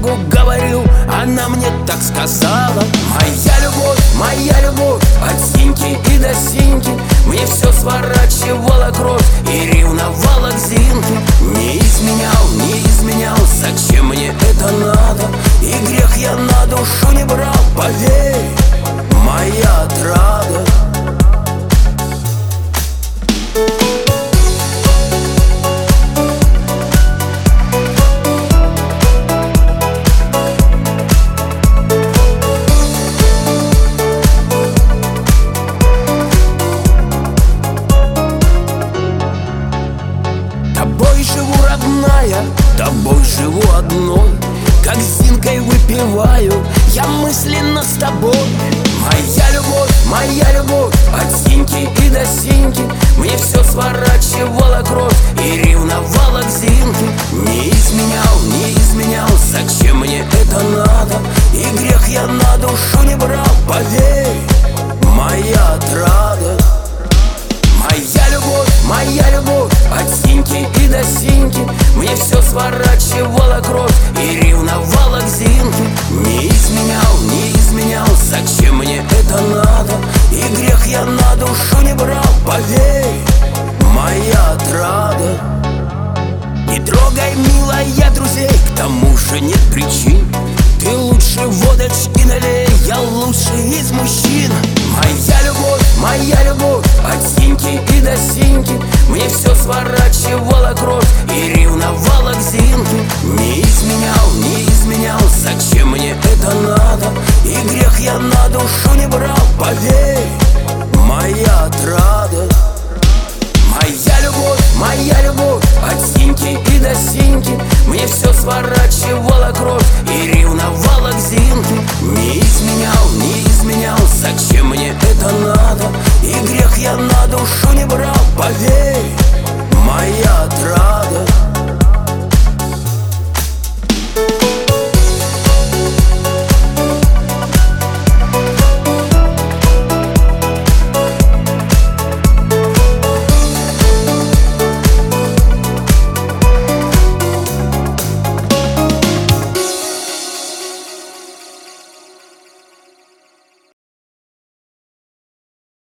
дорогу говорю, она мне так сказала. Моя любовь, от Синьки и до Синьки, мне все сворачивала кровь и ревновала к Зинке. Не изменял, зачем мне это надо? И грех я на душу не брал, поверь, моя отрада. Тобой живу, родная, тобой живу одной, как с Зинкой выпиваю, я мысленно с тобой. Моя любовь, от Синьки и до Синьки, мне все сворачивала кровь и ревновала к Зинке. Не изменял, зачем мне это надо? И грех я на душу не брал, поверь, моя отрада. Моя любовь, от Синьки и до Синьки, мне все сворачивала кровь и ревновала к Зинке. Не изменял, зачем мне это надо? И грех я на душу не брал, поверь, моя отрада. Не трогай, милая, друзей, к тому же нет причин. Ты лучше водочки налей, я лучший из мужчин. Моя любовь, от Синьки и до Синьки, мне все сворачивала кровь и ревновала к Зинке. Не изменял, зачем мне это надо? И грех я на душу не брал, поверь, моя отрада. Моя любовь, от Синьки и до Синьки, мне все сворачивала кровь и ревновала к